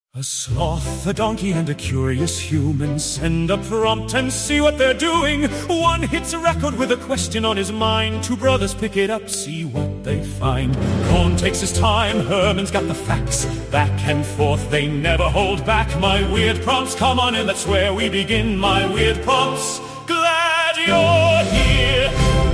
A sloth, a donkey, and a curious human send a prompt and see what they're doing. One hits a record with a question on his mind. Two brothers pick it up, see what they find. Cohn takes his time, Herman's got the facts. Back and forth, they never hold back. My weird prompts, come on in, that's where we begin. My weird prompts, glad you're here.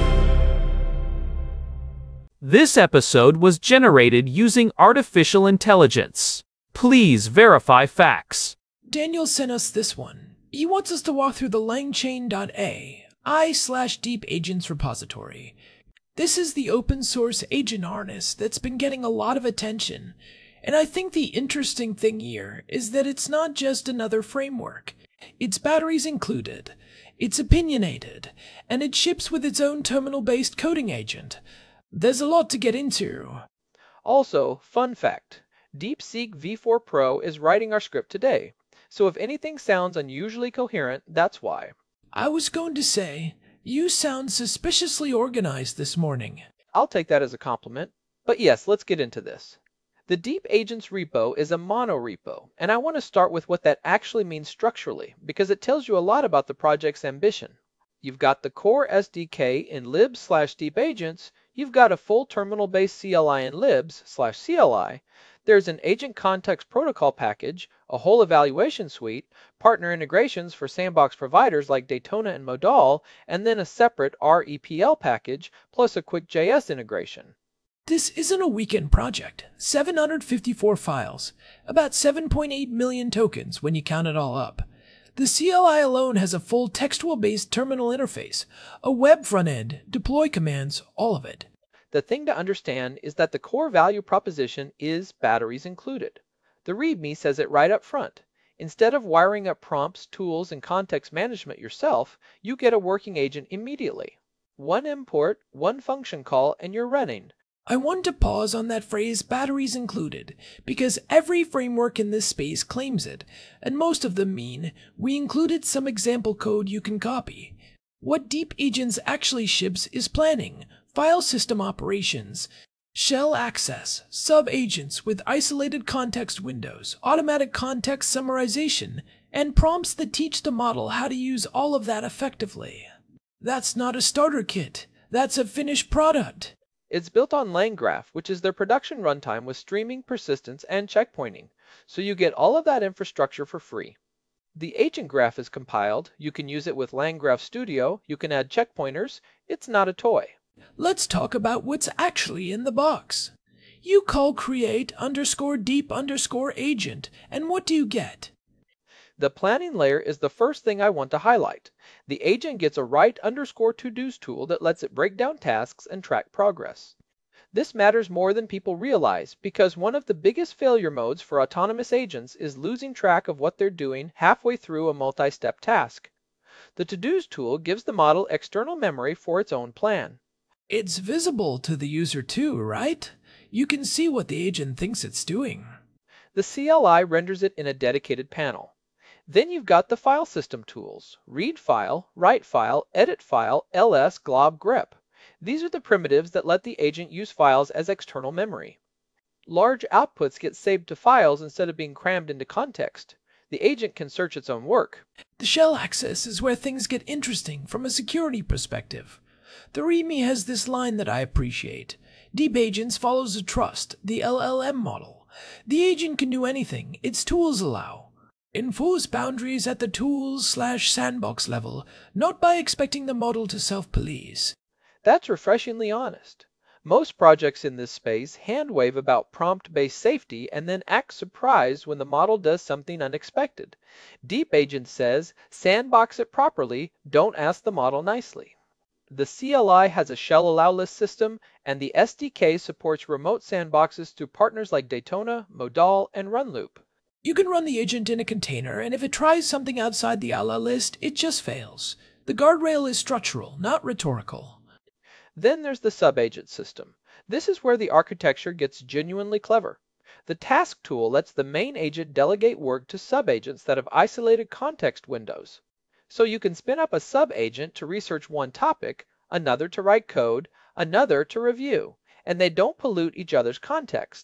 This episode was generated using artificial intelligence. Please verify facts. Daniel sent us this one. He wants us to walk through the LangChain.a I/Deep Agents repository. This is the open source agent harness that's been getting a lot of attention. And I think the interesting thing here is that it's not just another framework. Its batteries included, it's opinionated, and it ships with its own terminal-based coding agent. There's a lot to get into. Also, fun fact. DeepSeek V4 Pro is writing our script today, so if anything sounds unusually coherent, that's why. I was going to say, you sound suspiciously organized this morning. I'll take that as a compliment. But yes, let's get into this. The Deep Agents repo is a monorepo, and I want to start with what that actually means structurally, because it tells you a lot about the project's ambition. You've got the core SDK in libs/deepagents, you've got a full terminal-based CLI in libs/CLI, there's an agent context protocol package, a whole evaluation suite, partner integrations for sandbox providers like Daytona and Modal, and then a separate REPL package, plus a QuickJS integration. This isn't a weekend project. 754 files, about 7.8 million tokens when you count it all up. The CLI alone has a full textual-based terminal interface, a web front end, deploy commands, all of it. The thing to understand is that the core value proposition is batteries included. The README says it right up front. Instead of wiring up prompts, tools, and context management yourself, you get a working agent immediately. One import, one function call, and you're running. I want to pause on that phrase batteries included, because every framework in this space claims it, and most of them mean we included some example code you can copy. What Deep Agents actually ships is planning, file system operations, shell access, sub-agents with isolated context windows, automatic context summarization, and prompts that teach the model how to use all of that effectively. That's not a starter kit. That's a finished product. It's built on LangGraph, which is their production runtime with streaming, persistence, and checkpointing, so you get all of that infrastructure for free. The agent graph is compiled, you can use it with LangGraph Studio, you can add checkpointers, it's not a toy. Let's talk about what's actually in the box. You call create_deep_agent, and what do you get? The planning layer is the first thing I want to highlight. The agent gets a write_todos tool that lets it break down tasks and track progress. This matters more than people realize because one of the biggest failure modes for autonomous agents is losing track of what they're doing halfway through a multi-step task. The todos tool gives the model external memory for its own plan. It's visible to the user too, right? You can see what the agent thinks it's doing. The CLI renders it in a dedicated panel. Then you've got the file system tools, read file, write file, edit file, ls, glob, grep. These are the primitives that let the agent use files as external memory. Large outputs get saved to files instead of being crammed into context. The agent can search its own work. The shell access is where things get interesting from a security perspective. The README has this line that I appreciate. Deep Agents follows a trust, the LLM model. The agent can do anything its tools allow. Enforce boundaries at the tools/sandbox level, not by expecting the model to self-police. That's refreshingly honest. Most projects in this space hand-wave about prompt-based safety and then act surprised when the model does something unexpected. Deep Agent says, sandbox it properly, don't ask the model nicely. The CLI has a shell allow list system, and the SDK supports remote sandboxes through partners like Daytona, Modal, and Runloop. You can run the agent in a container, and if it tries something outside the allow list, it just fails. The guardrail is structural, not rhetorical. Then there's the sub-agent system. This is where the architecture gets genuinely clever. The task tool lets the main agent delegate work to sub-agents that have isolated context windows. So you can spin up a sub-agent to research one topic, another to write code, another to review, and they don't pollute each other's context.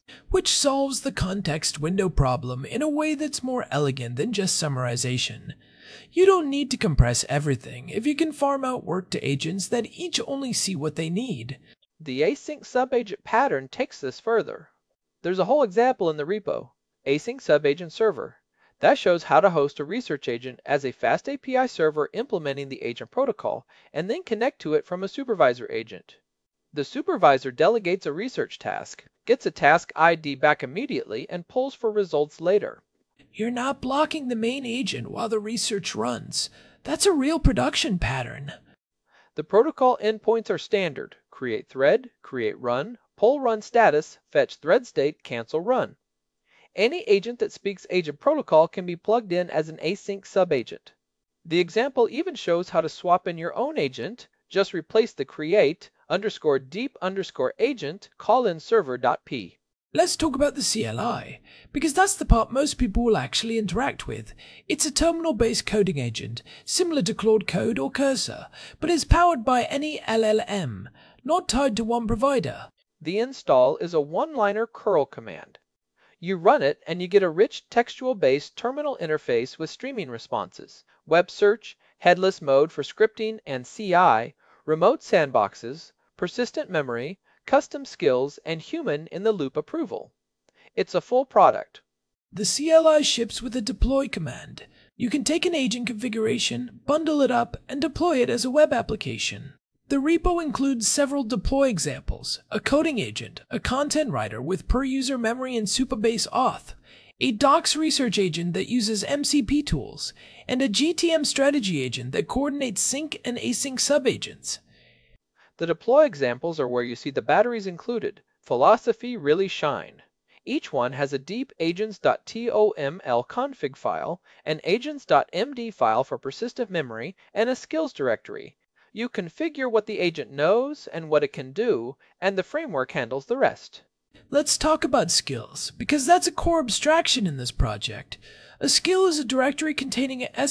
which solves the context window problem in a way that's more elegant than just summarization. You don't need to compress everything if you can farm out work to agents that each only see what they need. The async subagent pattern takes this further. There's a whole example in the repo, async subagent server. That shows how to host a research agent as a fast API server implementing the agent protocol, and then connect to it from a supervisor agent. The supervisor delegates a research task, gets a task ID back immediately, and pulls for results later. You're not blocking the main agent while the research runs. That's a real production pattern. The protocol endpoints are standard: create thread, create run, pull run status, fetch thread state, cancel run. Any agent that speaks agent protocol can be plugged in as an async subagent. The example even shows how to swap in your own agent. Just replace the create _deep_agent callin server.p. Let's talk about the CLI, because that's the part most people will actually interact with. It's a terminal-based coding agent, similar to Claude Code or Cursor, but is powered by any LLM, not tied to one provider. The install is a one-liner curl command. You run it and you get a rich textual-based terminal interface with streaming responses, web search, headless mode for scripting and CI, remote sandboxes, persistent memory, custom skills, and human-in-the-loop approval. It's a full product. The CLI ships with a deploy command. You can take an agent configuration, bundle it up, and deploy it as a web application. The repo includes several deploy examples: a coding agent, a content writer with per-user memory and Supabase auth, a docs research agent that uses MCP tools, and a GTM strategy agent that coordinates sync and async subagents. The deploy examples are where you see the batteries included. Philosophy really shine. Each one has a deep agents.toml config file, an agents.md file for persistent memory, and a skills directory. You configure what the agent knows and what it can do, and the framework handles the rest. Let's talk about skills, because that's a core abstraction in this project. A skill is a directory containing an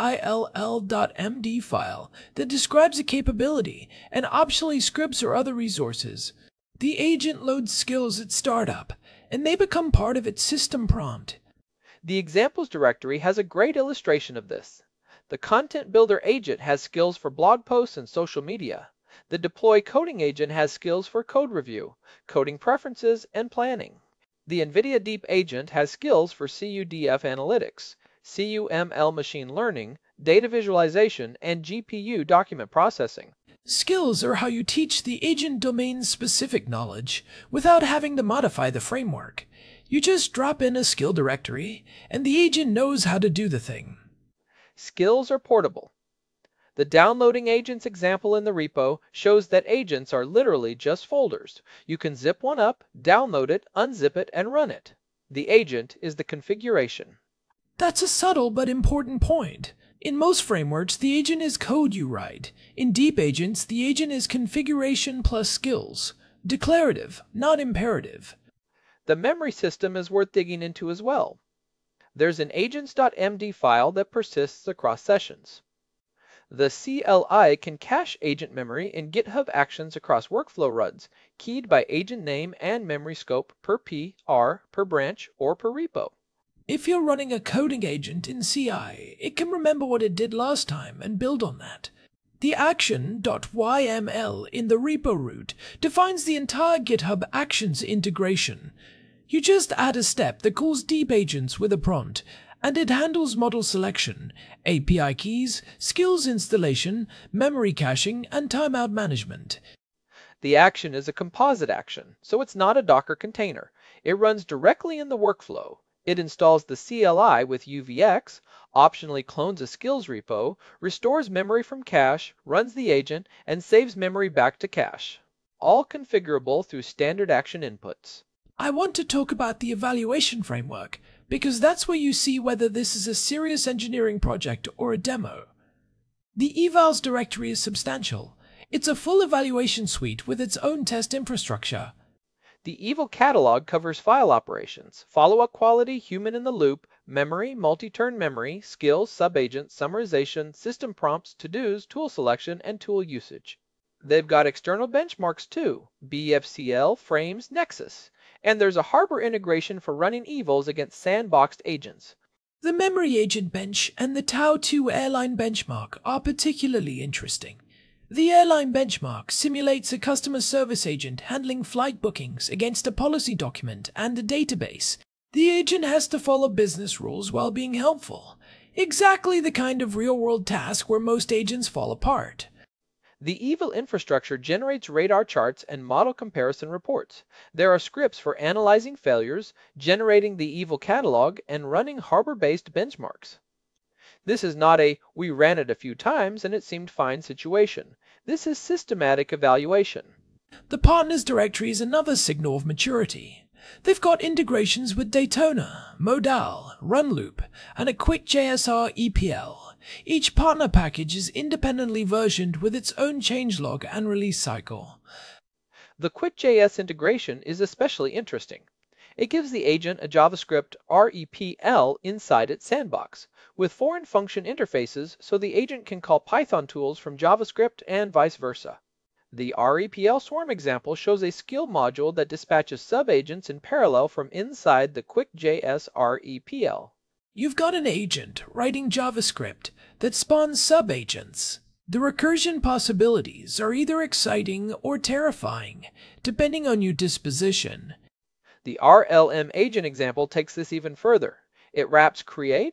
skill.md file that describes a capability, and optionally scripts or other resources. The agent loads skills at startup, and they become part of its system prompt. The examples directory has a great illustration of this. The Content Builder agent has skills for blog posts and social media. The Deploy Coding agent has skills for code review, coding preferences, and planning. The NVIDIA Deep agent has skills for CUDF analytics, CUML machine learning, data visualization, and GPU document processing. Skills are how you teach the agent domain-specific knowledge without having to modify the framework. You just drop in a skill directory, and the agent knows how to do the thing. Skills are portable. The downloading agents example in the repo shows that agents are literally just folders. You can zip one up, download it, unzip it, and run it. The agent is the configuration. That's a subtle but important point. In most frameworks, the agent is code you write. In deep agents, the agent is configuration plus skills. Declarative, not imperative. The memory system is worth digging into as well. There's an agents.md file that persists across sessions. The CLI can cache agent memory in GitHub Actions across workflow runs, keyed by agent name and memory scope per P, R, per branch, or per repo. If you're running a coding agent in CI, it can remember what it did last time and build on that. The action.yml in the repo root defines the entire GitHub Actions integration. You just add a step that calls deep agents with a prompt, and it handles model selection, API keys, skills installation, memory caching, and timeout management. The action is a composite action, so it's not a Docker container. It runs directly in the workflow. It installs the CLI with UVX, optionally clones a skills repo, restores memory from cache, runs the agent, and saves memory back to cache. All configurable through standard action inputs. I want to talk about the evaluation framework, because that's where you see whether this is a serious engineering project or a demo. The evals directory is substantial. It's a full evaluation suite with its own test infrastructure. The eval catalog covers file operations, follow-up quality, human-in-the-loop, memory, multi-turn memory, skills, subagent, summarization, system prompts, to-dos, tool selection, and tool usage. They've got external benchmarks too: BFCL, Frames, Nexus. And there's a Harbor integration for running evils against sandboxed agents. The Memory Agent Bench and the Tau-2 Airline Benchmark are particularly interesting. The Airline Benchmark simulates a customer service agent handling flight bookings against a policy document and a database. The agent has to follow business rules while being helpful. Exactly the kind of real-world task where most agents fall apart. The evil infrastructure generates radar charts and model comparison reports. There are scripts for analyzing failures, generating the evil catalog, and running Harbor-based benchmarks. This is not a "we ran it a few times and it seemed fine" situation. This is systematic evaluation. The Partners Directory is another signal of maturity. They've got integrations with Daytona, Modal, Runloop, and a QuickJSR EPL. Each partner package is independently versioned with its own changelog and release cycle. The QuickJS integration is especially interesting. It gives the agent a JavaScript REPL inside its sandbox, with foreign function interfaces so the agent can call Python tools from JavaScript and vice versa. The REPL swarm example shows a skill module that dispatches subagents in parallel from inside the QuickJS REPL. You've got an agent writing JavaScript that spawns subagents. The recursion possibilities are either exciting or terrifying, depending on your disposition. The RLM agent example takes this even further. It wraps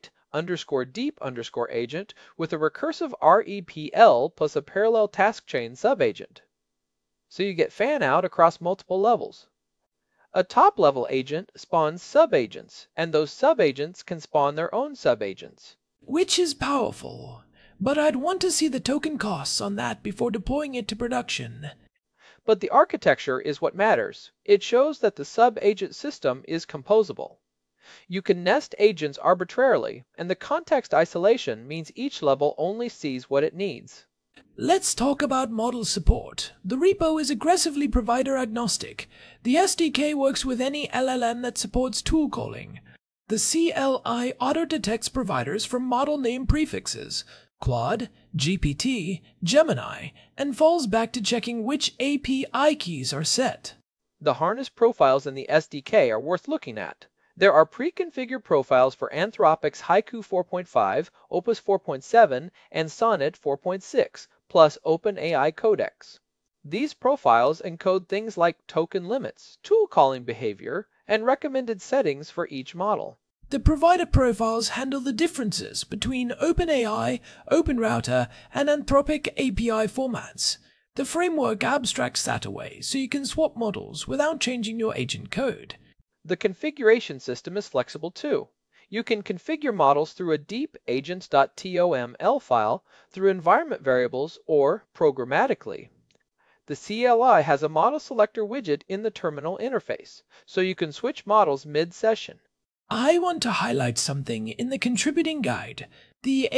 create_deep_agent with a recursive REPL plus a parallel task chain subagent. So you get fan out across multiple levels. A top-level agent spawns subagents, and those subagents can spawn their own subagents. Which is powerful, but I'd want to see the token costs on that before deploying it to production. But the architecture is what matters. It shows that the sub-agent system is composable. You can nest agents arbitrarily, and the context isolation means each level only sees what it needs. Let's talk about model support. The repo is aggressively provider agnostic. The SDK works with any LLM that supports tool calling. The CLI auto-detects providers from model name prefixes, Claude, GPT, Gemini, and falls back to checking which API keys are set. The harness profiles in the SDK are worth looking at. There are pre-configured profiles for Anthropic's Haiku 4.5, Opus 4.7, and Sonnet 4.6, plus OpenAI Codex. These profiles encode things like token limits, tool calling behavior, and recommended settings for each model. The provider profiles handle the differences between OpenAI, OpenRouter, and Anthropic API formats. The framework abstracts that away so you can swap models without changing your agent code. The configuration system is flexible too. You can configure models through a deep agents.toml file, through environment variables, or programmatically. The CLI has a model selector widget in the terminal interface, so you can switch models mid-session. I want to highlight something in the contributing guide, the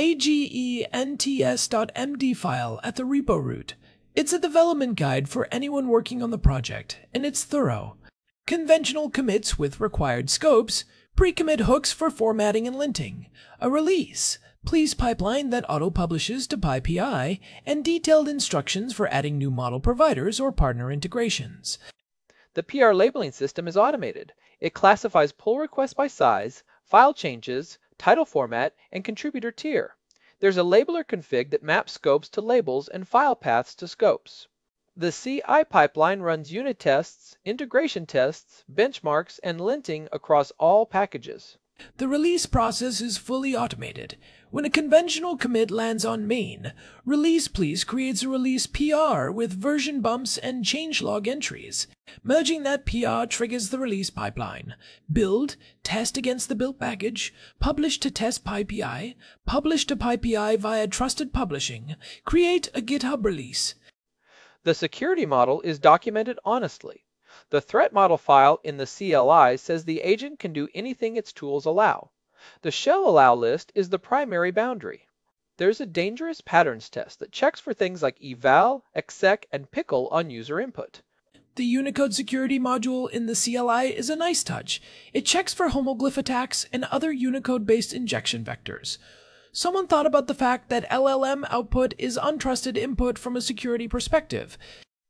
agents.md file at the repo root. It's a development guide for anyone working on the project, and it's thorough. Conventional commits with required scopes, pre-commit hooks for formatting and linting, a release, please pipeline that auto-publishes to PyPI, and detailed instructions for adding new model providers or partner integrations. The PR labeling system is automated. It classifies pull requests by size, file changes, title format, and contributor tier. There's a labeler config that maps scopes to labels and file paths to scopes. The CI pipeline runs unit tests, integration tests, benchmarks, and linting across all packages. The release process is fully automated. When a conventional commit lands on main, Release Please creates a release PR with version bumps and changelog entries. Merging that PR triggers the release pipeline. Build, test against the build package, publish to test PyPI, publish to PyPI via trusted publishing, create a GitHub release. The security model is documented honestly. The threat model file in the CLI says the agent can do anything its tools allow. The shell allow list is the primary boundary. There's a dangerous patterns test that checks for things like eval, exec, and pickle on user input. The Unicode security module in the CLI is a nice touch. It checks for homoglyph attacks and other Unicode-based injection vectors. Someone thought about the fact that LLM output is untrusted input from a security perspective.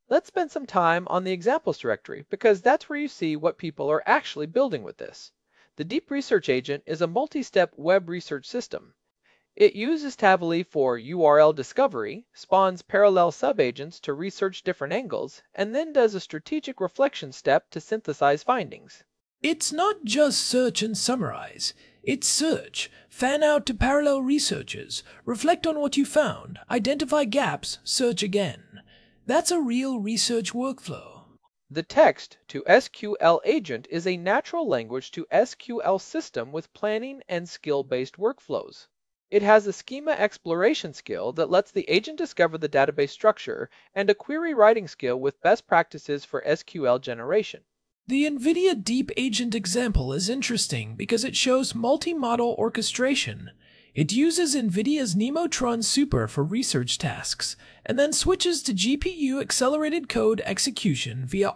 Let's spend some time on the examples directory because that's where you see what people are actually building with this. The Deep Research Agent is a multi-step web research system. It uses Tavily for URL discovery, spawns parallel subagents to research different angles, and then does a strategic reflection step to synthesize findings. It's not just search and summarize. It's search, fan out to parallel researches, reflect on what you found, identify gaps, search again. That's a real research workflow. The text to SQL agent is a natural language to SQL system with planning and skill-based workflows. It has a schema exploration skill that lets the agent discover the database structure and a query writing skill with best practices for SQL generation. The NVIDIA Deep Agent example is interesting because it shows multi-model orchestration. It uses NVIDIA's Nemotron Super for research tasks, and then switches to GPU accelerated code execution via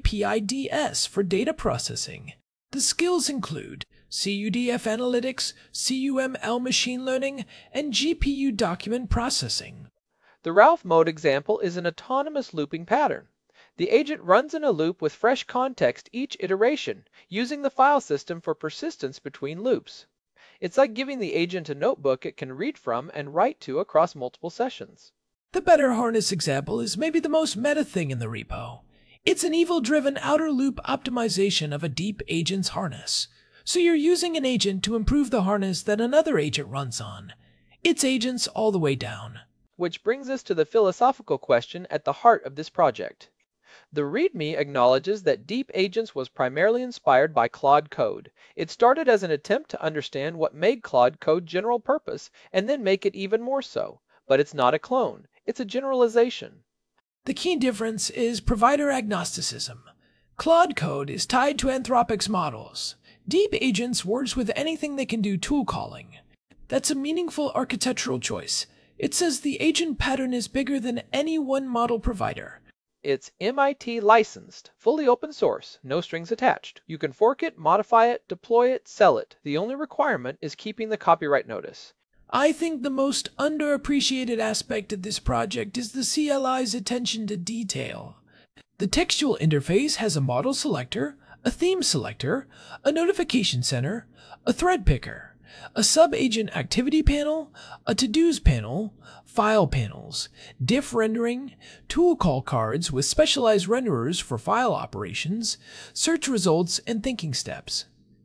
RAPIDS for data processing. The skills include CUDF analytics, CUML machine learning, and GPU document processing. The Ralph mode example is an autonomous looping pattern. The agent runs in a loop with fresh context each iteration, using the file system for persistence between loops. It's like giving the agent a notebook it can read from and write to across multiple sessions. The Better Harness example is maybe the most meta thing in the repo. It's an evil-driven outer loop optimization of a deep agent's harness. So you're using an agent to improve the harness that another agent runs on. It's agents all the way down. Which brings us to the philosophical question at the heart of this project. The README acknowledges that Deep Agents was primarily inspired by Claude Code. It started as an attempt to understand what made Claude Code general purpose and then make it even more so. But it's not a clone, it's a generalization. The key difference is provider agnosticism. Claude Code is tied to Anthropic's models. Deep Agents works with anything that can do tool calling. That's a meaningful architectural choice. It says the agent pattern is bigger than any one model provider. It's MIT licensed, fully open source, no strings attached. You can fork it, modify it, deploy it, sell it. The only requirement is keeping the copyright notice. I think the most underappreciated aspect of this project is the CLI's attention to detail. The textual interface has a model selector, a theme selector, a notification center, a thread picker, a sub-agent activity panel, a to-dos panel, file panels, diff rendering, tool call cards with specialized renderers for file operations, search results, and thinking steps.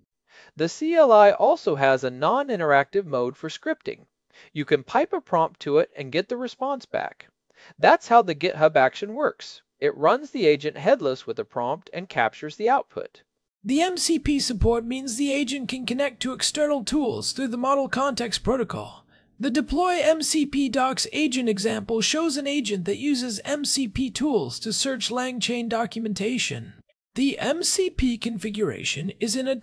The CLI also has a non-interactive mode for scripting. You can pipe a prompt to it and get the response back. That's how the GitHub action works. It runs the agent headless with a prompt and captures the output. The MCP support means the agent can connect to external tools through the Model Context Protocol. The Deploy MCP Docs agent example shows an agent that uses MCP tools to search LangChain documentation. The MCP configuration is in a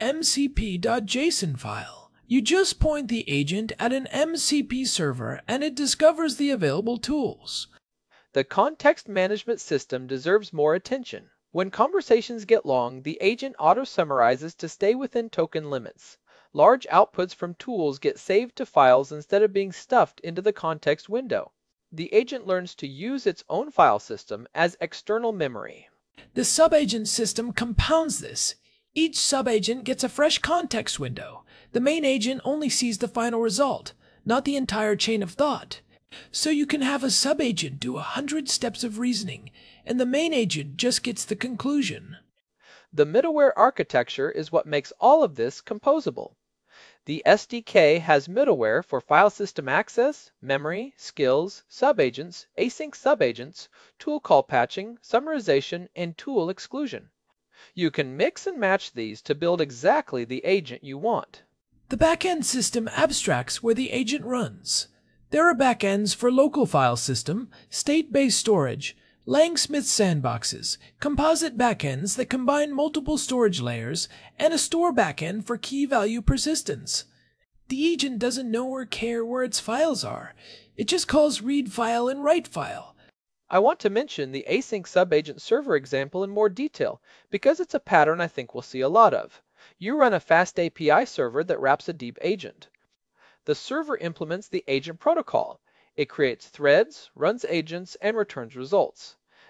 .mcp.json file. You just point the agent at an MCP server and it discovers the available tools. The context management system deserves more attention. When conversations get long, the agent auto-summarizes to stay within token limits. Large outputs from tools get saved to files instead of being stuffed into the context window. The agent learns to use its own file system as external memory. The subagent system compounds this. Each subagent gets a fresh context window. The main agent only sees the final result, not the entire chain of thought. So you can have a subagent do 100 steps of reasoning, and the main agent just gets the conclusion. The middleware architecture is what makes all of this composable. The SDK has middleware for file system access, memory, skills, subagents, async subagents, tool call patching, summarization, and tool exclusion. You can mix and match these to build exactly the agent you want. The backend system abstracts where the agent runs. There are backends for local file system, state-based storage, Langsmith sandboxes, composite backends that combine multiple storage layers, and a store backend for key value persistence. The agent doesn't know or care where its files are. It just calls read file and write file. I want to mention the async subagent server example in more detail because it's a pattern I think we'll see a lot of. You run a fast API server that wraps a deep agent. The server implements the agent protocol. It creates threads, runs agents, and returns results.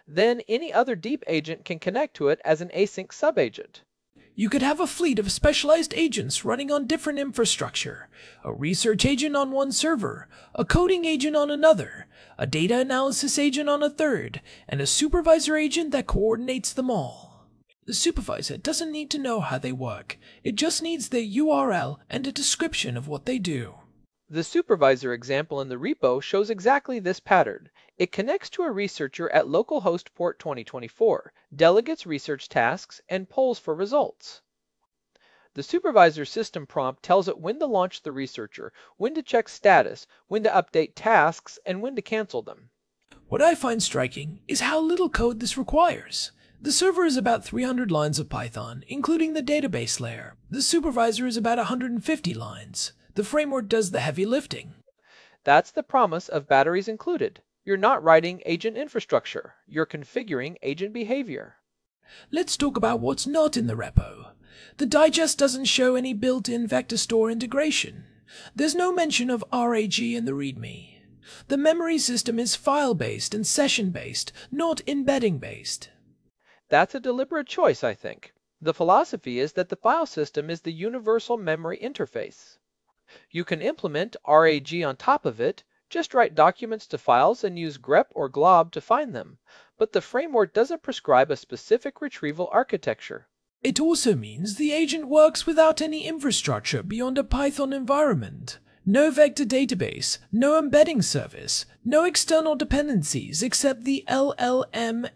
Then any other deep agent can connect to it as an async subagent. You could have a fleet of specialized agents running on different infrastructure, a research agent on one server, a coding agent on another, a data analysis agent on a third, and a supervisor agent that coordinates them all. The supervisor doesn't need to know how they work, it just needs their URL and a description of what they do. The supervisor example in the repo shows exactly this pattern. It connects to a researcher at localhost port 2024, delegates research tasks, and polls for results. The supervisor system prompt tells it when to launch the researcher, when to check status, when to update tasks, and when to cancel them. What I find striking is how little code this requires. The server is about 300 lines of Python, including the database layer. The supervisor is about 150 lines. The framework does the heavy lifting. That's the promise of batteries included. You're not writing agent infrastructure. You're configuring agent behavior. Let's talk about what's not in the repo. The digest doesn't show any built-in vector store integration. There's no mention of RAG in the README. The memory system is file-based and session-based, not embedding-based. That's a deliberate choice, I think. The philosophy is that the file system is the universal memory interface. You can implement RAG on top of it, just write documents to files and use grep or glob to find them, but the framework doesn't prescribe a specific retrieval architecture. It also means the agent works without any infrastructure beyond a Python environment. No vector database, no embedding service, no external dependencies except the LLM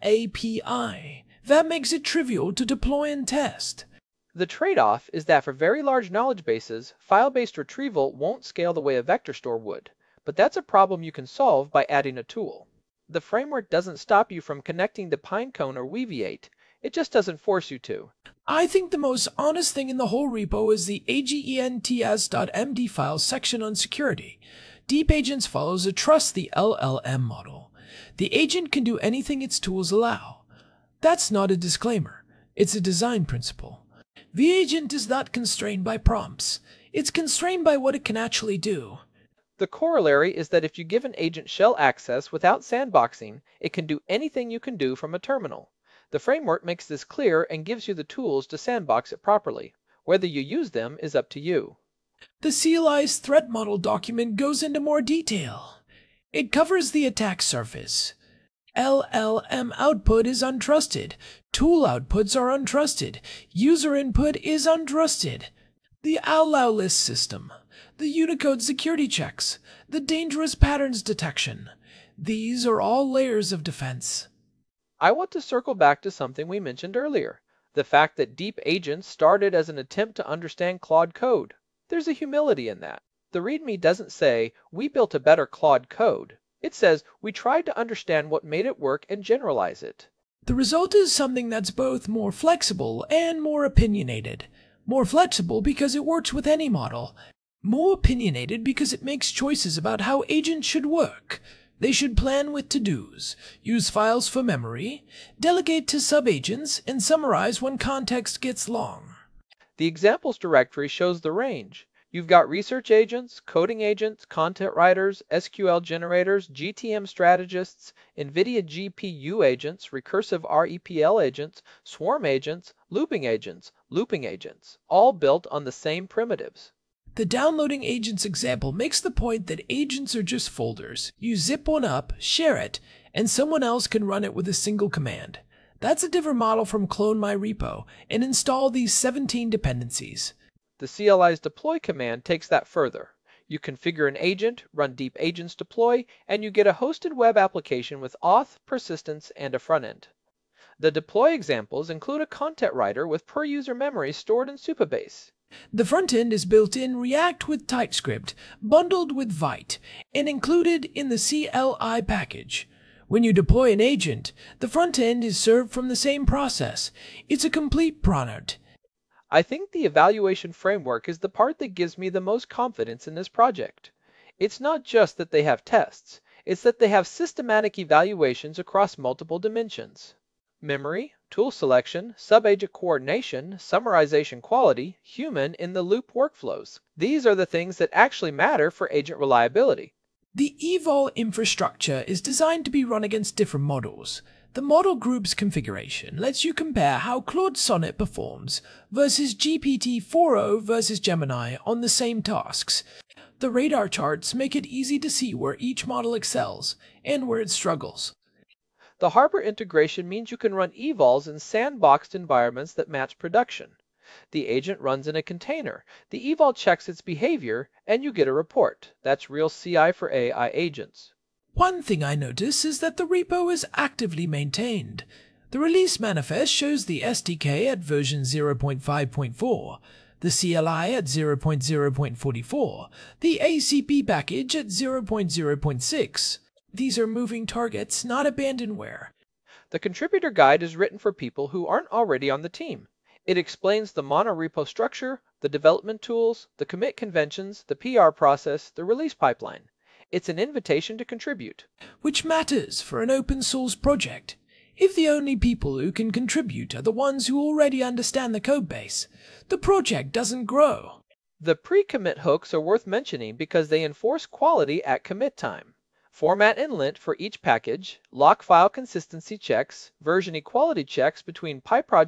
API. That makes it trivial to deploy and test. The trade-off is that for very large knowledge bases, file-based retrieval won't scale the way a vector store would, but that's a problem you can solve by adding a tool. The framework doesn't stop you from connecting to Pinecone or Weaviate, it just doesn't force you to. I think the most honest thing in the whole repo is the agents.md file section on security. Deep Agents follows a trust the LLM model. The agent can do anything its tools allow. That's not a disclaimer, it's a design principle. The agent is not constrained by prompts. It's constrained by what it can actually do. The corollary is that if you give an agent shell access without sandboxing, it can do anything you can do from a terminal. The framework makes this clear and gives you the tools to sandbox it properly. Whether you use them is up to you. The CLI's threat model document goes into more detail. It covers the attack surface. LLM output is untrusted. Tool outputs are untrusted. User input is untrusted. The allow list system. The Unicode security checks. The dangerous patterns detection. These are all layers of defense. I want to circle back to something we mentioned earlier. The fact that Deep Agents started as an attempt to understand Claude code. There's a humility in that. The README doesn't say, we built a better Claude code. It says, we tried to understand what made it work and generalize it. The result is something that's both more flexible and more opinionated. More flexible because it works with any model. More opinionated because it makes choices about how agents should work. They should plan with to-dos, use files for memory, delegate to subagents, and summarize when context gets long. The examples directory shows the range. You've got research agents, coding agents, content writers, SQL generators, GTM strategists, NVIDIA GPU agents, recursive REPL agents, swarm agents, looping agents, all built on the same primitives. The downloading agents example makes the point that agents are just folders. You zip one up, share it, and someone else can run it with a single command. That's a different model from clone my repo and install these 17 dependencies. The CLI's deploy command takes that further. You configure an agent, run Deep Agents deploy, and you get a hosted web application with auth, persistence, and a front end. The deploy examples include a content writer with per-user memory stored in Supabase. The front end is built in React with TypeScript, bundled with Vite, and included in the CLI package. When you deploy an agent, the front end is served from the same process. It's a complete product. I think the evaluation framework is the part that gives me the most confidence in this project. It's not just that they have tests, it's that they have systematic evaluations across multiple dimensions. Memory, tool selection, sub-agent coordination, summarization quality, human in the loop workflows. These are the things that actually matter for agent reliability. The eval infrastructure is designed to be run against different models. The model group's configuration lets you compare how Claude Sonnet performs versus GPT-4o versus Gemini on the same tasks. The radar charts make it easy to see where each model excels and where it struggles. The Harbor integration means you can run evals in sandboxed environments that match production. The agent runs in a container. The eval checks its behavior, and you get a report. That's real CI for AI agents. One thing I notice is that the repo is actively maintained. The release manifest shows the SDK at version 0.5.4, the CLI at 0.0.44, the ACP package at 0.0.6. These are moving targets, not abandonware. The contributor guide is written for people who aren't already on the team. It explains the monorepo structure, the development tools, the commit conventions, the PR process, the release pipeline. It's an invitation to contribute. Which matters for an open source project. If the only people who can contribute are the ones who already understand the codebase, the project doesn't grow. The pre-commit hooks are worth mentioning because they enforce quality at commit time. Format and lint for each package, lock file consistency checks, version equality checks between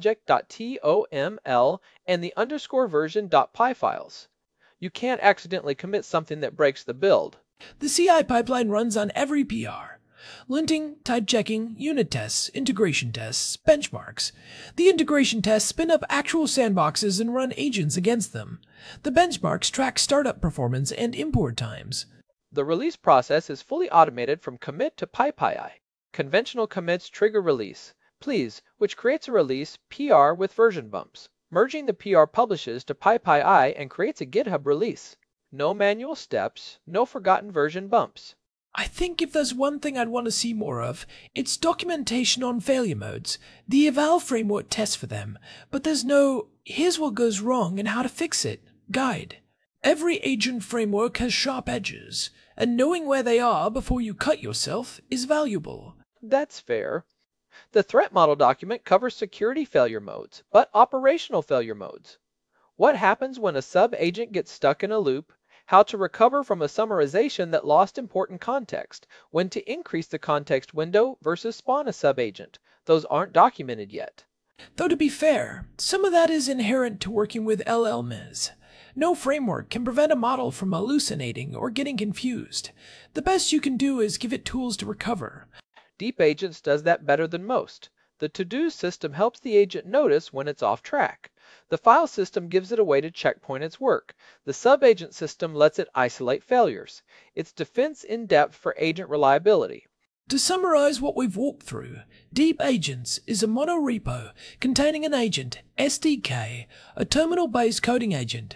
pyproject.toml and the _version.py files. You can't accidentally commit something that breaks the build. The CI pipeline runs on every PR. Linting, type checking, unit tests, integration tests, benchmarks. The integration tests spin up actual sandboxes and run agents against them. The benchmarks track startup performance and import times. The release process is fully automated from commit to PyPI. Conventional commits trigger release, please, which creates a release PR with version bumps. Merging the PR publishes to PyPI and creates a GitHub release. No manual steps, no forgotten version bumps. I think if there's one thing I'd want to see more of, it's documentation on failure modes. The eval framework tests for them, but there's no "here's what goes wrong and how to fix it" guide. Every agent framework has sharp edges, and knowing where they are before you cut yourself is valuable. That's fair. The threat model document covers security failure modes, but operational failure modes. What happens when a sub-agent gets stuck in a loop? How to recover from a summarization that lost important context, when to increase the context window versus spawn a sub-agent. Those aren't documented yet. Though to be fair, some of that is inherent to working with LLMs. No framework can prevent a model from hallucinating or getting confused. The best you can do is give it tools to recover. Deep Agents does that better than most. The to-do system helps the agent notice when it's off track. The file system gives it a way to checkpoint its work. The sub-agent system lets it isolate failures. It's defense in depth for agent reliability. To summarize what we've walked through, Deep Agents is a monorepo containing an agent, SDK, a terminal-based coding agent,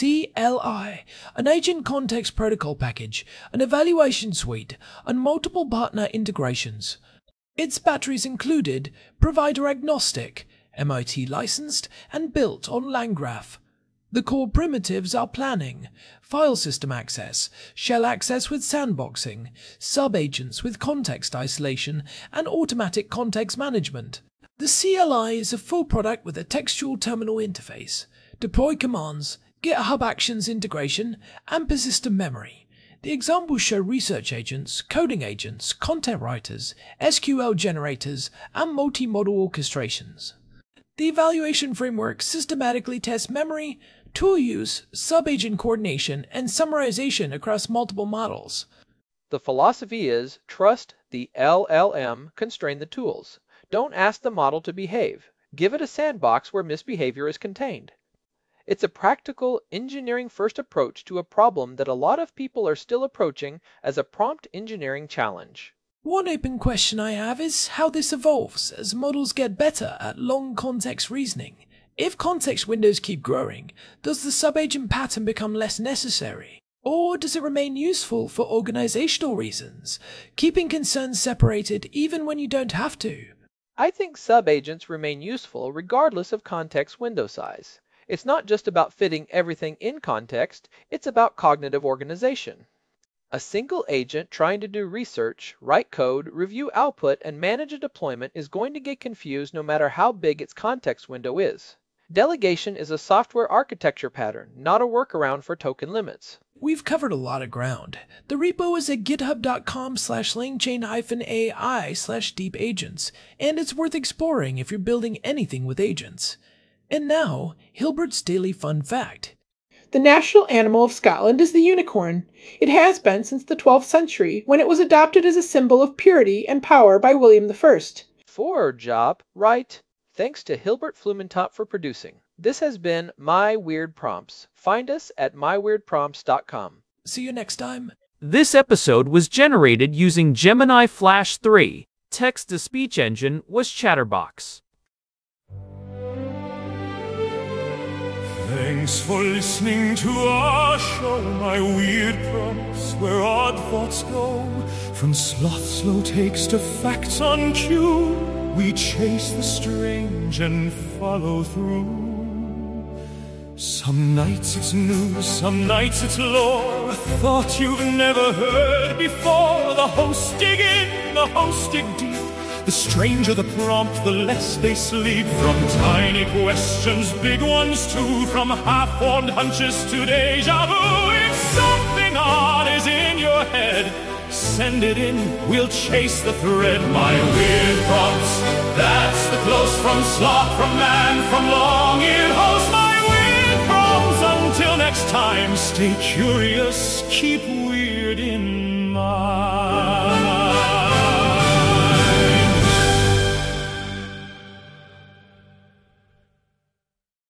CLI, an agent context protocol package, an evaluation suite, and multiple partner integrations. Its batteries included provider agnostic, MIT licensed, and built on LangGraph. The core primitives are planning, file system access, shell access with sandboxing, sub-agents with context isolation, and automatic context management. The CLI is a full product with a textual terminal interface, deploy commands, GitHub Actions integration, and persistent memory. The examples show research agents, coding agents, content writers, SQL generators, and multi-model orchestrations. The evaluation framework systematically tests memory, tool use, sub-agent coordination, and summarization across multiple models. The philosophy is trust the LLM, constrain the tools. Don't ask the model to behave. Give it a sandbox where misbehavior is contained. It's a practical, engineering-first approach to a problem that a lot of people are still approaching as a prompt engineering challenge. One open question I have is how this evolves as models get better at long context reasoning. If context windows keep growing, does the sub-agent pattern become less necessary? Or does it remain useful for organizational reasons, keeping concerns separated even when you don't have to? I think sub-agents remain useful regardless of context window size. It's not just about fitting everything in context, it's about cognitive organization. A single agent trying to do research, write code, review output, and manage a deployment is going to get confused no matter how big its context window is. Delegation is a software architecture pattern, not a workaround for token limits. We've covered a lot of ground. The repo is at github.com/langchain-ai/deepagents, and it's worth exploring if you're building anything with agents. And now, Hilbert's Daily Fun Fact. The national animal of Scotland is the unicorn. It has been since the 12th century, when it was adopted as a symbol of purity and power by William I. For job, right? Thanks to Hilbert Flumentop for producing. This has been My Weird Prompts. Find us at myweirdprompts.com. See you next time. This episode was generated using Gemini Flash 3. Text-to-speech engine was Chatterbox. Thanks for listening to our show, My Weird Prompts, where odd thoughts go. From sloth slow takes to facts on cue, we chase the strange and follow through. Some nights it's news, some nights it's lore, a thought you've never heard before. The hosts dig in, the hosts dig deep. The stranger the prompt, the less they sleep. From tiny questions, big ones too. From half-formed hunches to deja vu. If something odd is in your head, send it in, we'll chase the thread. My Weird Prompts, that's the close from sloth, from man, from long-eared host. My Weird Prompts, until next time, stay curious, keep weird in mind.